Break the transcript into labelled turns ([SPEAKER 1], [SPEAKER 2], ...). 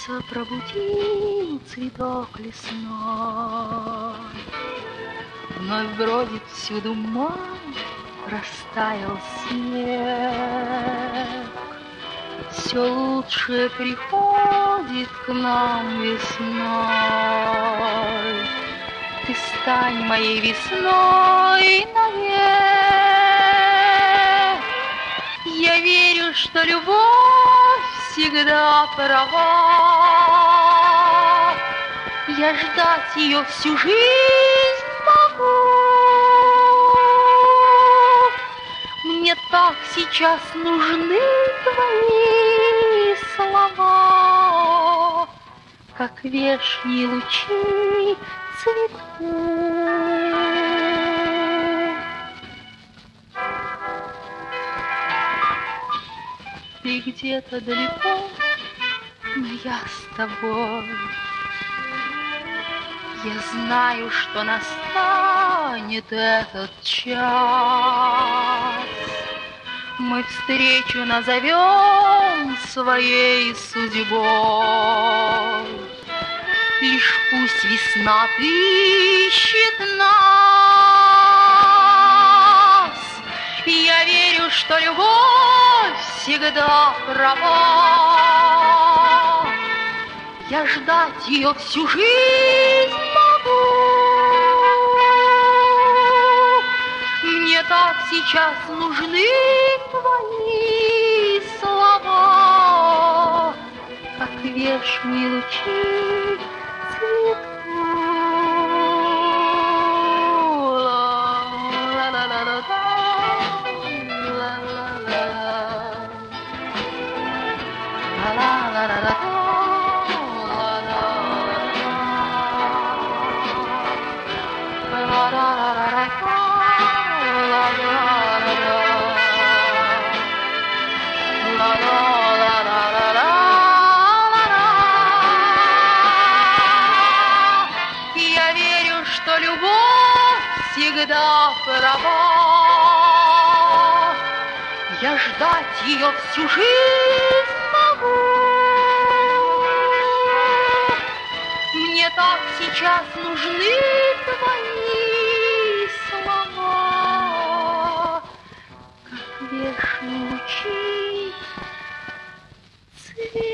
[SPEAKER 1] Солнце пробудил цветок лесной, вновь бродит всюду май, растаял снег. Все лучше приходит к нам весной. Ты стань моей весной навек. Я верю, что любовь всегда права. Я ждать ее всю жизнь могу. Мне так сейчас нужны твои слова, как вешние лучи цветку. Ты где-то далеко, но я с тобой. Я знаю, что настанет этот час. Мы встречу назовем своей судьбой. Лишь пусть весна ищет нас. Я верю, что любовь всегда права. Я ждать ее всю жизнь могу. Мне так сейчас нужны твои слова, как вешние лучи цветку. Я верю, что любовь всегда права. Я ждать ее всю жизнь могу. Мне так сейчас нужны твои слова, как вешние лучи цветка.